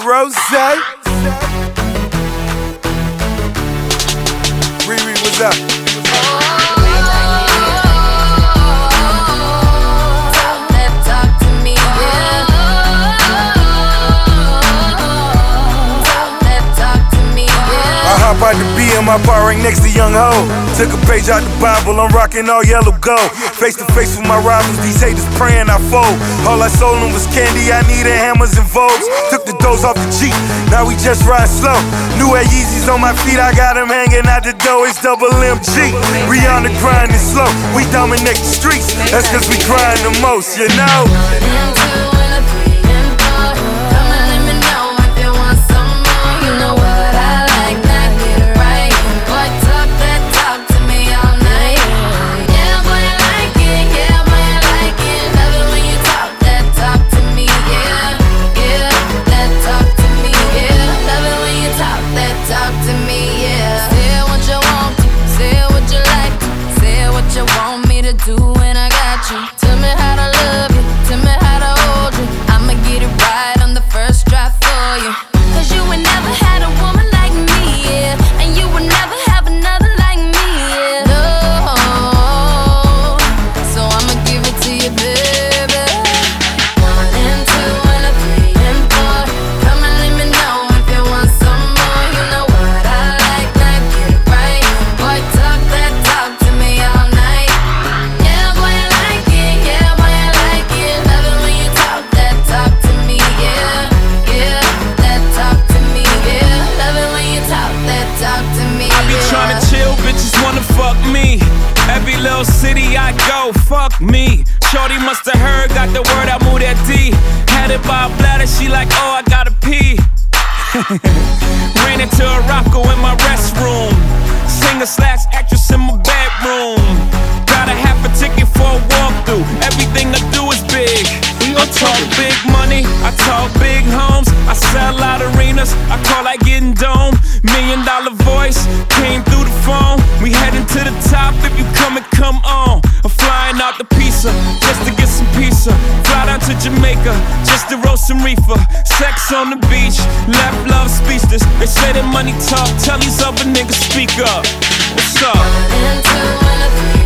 Rose. Riri, what's up? Talk to me, yeah. Talk to me, yeah. I hop out the BM, I bar right next to Young Ho. Took a page out the Bible, I'm rocking all yellow gold. Face to face with my rivals, these haters praying I fold. All I sold them was candy, I needed hammers and Vogues. Took the doors off the Jeep, now we just ride slow. New Air Yeezys on my feet, I got them hanging out the door, it's double MG. Rihanna grinding slow, we dominate the streets, that's cause we grind the most, you know. Do when I got you. Tell me how to love you, tell me how to hold you. I'ma get it right on the first try for you. Cause you would never had a woman like me, yeah. And you would never have another like me, yeah. No, so I'ma give it to you, baby. 1 and 2 and a 3 and 4. Come and let me know if you want some more. You know what I like, now get it right. Boy, talk that talk to me all night. Wanna fuck me. Every little city I go, fuck me. Shorty musta heard, got the word, I moved that D. Had it by a bladder, she like, oh, I gotta pee. Ran into a Rocco in my restroom. Singer/actress in my bedroom. Got a half a ticket for a walkthrough. Everything I do is big. I talk big money, I talk big homes. I sell out arenas, I call like getting dome. $1 million voice came through the phone. We heading to the top, if you come and come on. I'm flying out the pizza, just to get some pizza. Fly down to Jamaica, just to roast some reefer. Sex on the beach, left love speechless. They say that money talk, tell these other niggas speak up. What's up? 1 and 2 and a 3.